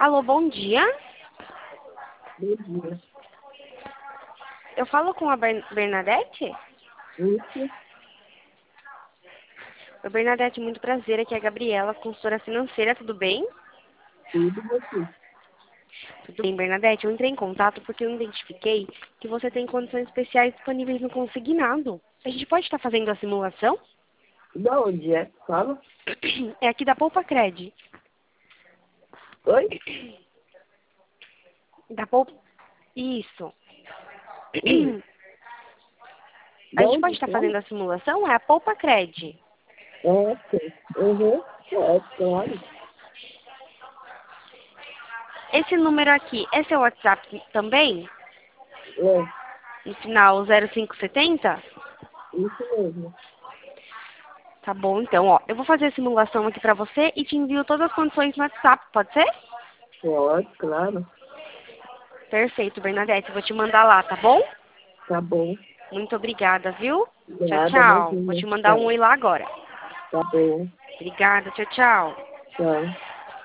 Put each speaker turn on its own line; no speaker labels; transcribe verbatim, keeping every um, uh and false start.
Alô, bom dia.
Bom dia.
Eu falo com a Bern- Bernadette?
Isso,
Oi, Bernadette, muito prazer. Aqui é a Gabriela, consultora financeira, tudo bem?
tudo você.
Tudo bem, Bernadette. Eu entrei em contato porque eu identifiquei que você tem condições especiais disponíveis no consignado. A gente pode estar fazendo a simulação?
Da onde é? Fala.
É aqui da Poupa Cred.
Oi?
Da Poupa... Isso.
Hum.
A
Da
gente pode
onde
estar
fala?
fazendo a simulação? É a Poupa Cred.
É, sim. Uhum. É, claro.
Esse número aqui é seu WhatsApp também?
É,
No final zero cinco setenta?
isso mesmo.
Tá bom, então, ó. Eu vou fazer a simulação aqui pra você e te envio todas as condições no WhatsApp, pode ser?
Pode, claro.
Perfeito, Bernadette. Eu vou te mandar lá, tá bom?
Tá bom.
Muito obrigada, viu? Tchau,
Nada,
tchau. Vou
imagina.
te mandar um
Tchau.
oi lá agora.
Tá bom.
Obrigada, tchau, tchau.
Tchau.